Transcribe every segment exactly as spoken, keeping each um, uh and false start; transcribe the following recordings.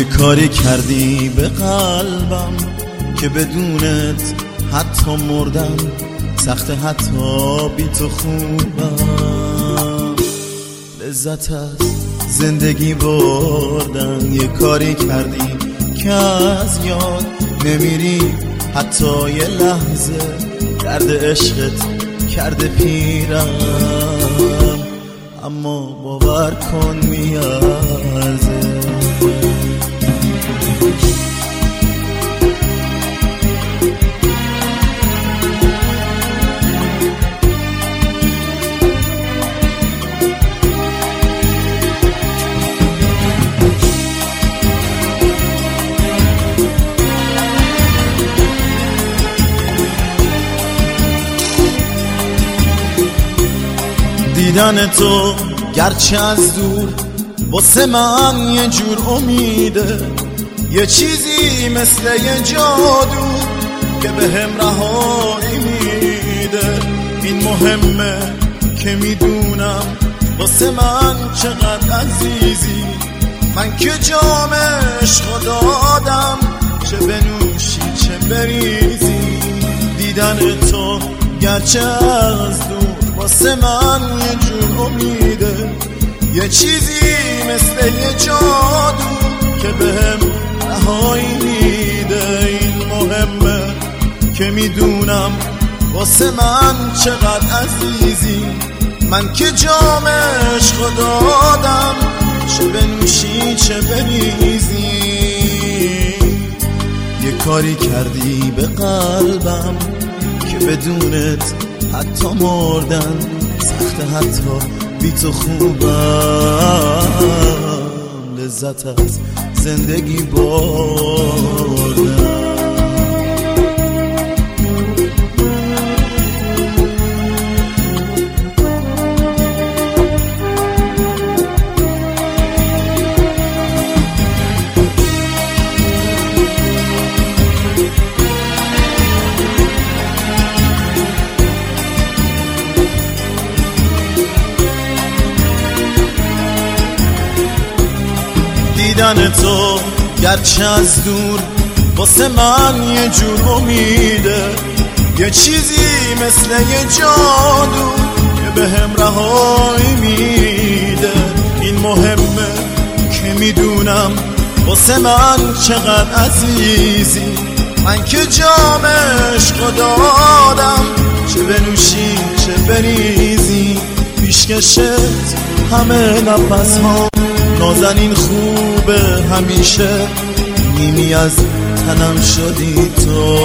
یه کاری کردی به قلبم که بدونت حتی مردم سخت، حتی بی تو خوبم. لذت از زندگی بردم. یه کاری کردی که از یاد نمیری حتی یه لحظه، درد عشقت کرده پیرم، اما باور کن میارزه. دیدن تو گرچه از دور واسه من یه جور امیده، یه چیزی مثل یه جادو که به هم رهایی میده. این مهمه که میدونم واسه من چقدر عزیزی، من که جام عشق دادم، چه بنوشی چه بریزی. دیدن تو گرچه از دور واسه من یه جور امیده، یه چیزی مثل یه جادو که بهم رهایی میده. این مهمه که میدونم واسه من چقدر عزیزی، من که جام عشق دادم، چه بنوشی چه بریزی. یه کاری کردی به قلبم که بدونت حتی مردن سخت، حتی بی تو خوبم. لذت از زندگی بردم. دیدن تو گرچه از دور واسه من یه جور امیده، یه چیزی مثل یه جادو که به هم رهایی میده. این مهمه که میدونم واسه من چقدر عزیزی، من که جام عشق دادم، چه بنوشی چه بریزی. پیشکشت همه نفس ها نازنین خوبه همیشه، نیمی از تنم شدی تو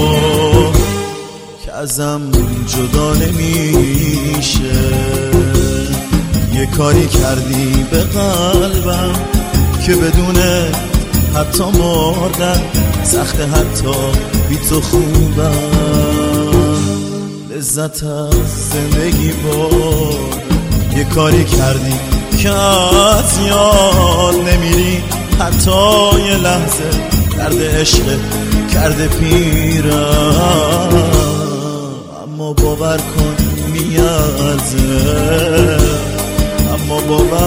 که ازم جدا نمیشه. یه کاری کردی به قلبم که بدونه حتی مردن سخت، حتی بی تو خوبم. لذت از زندگی بود. یه کاری کردی که از یاد نمیری حتی یه لحظه، درد عشق کرده پیرم، اما باور کن میارزه، اما باور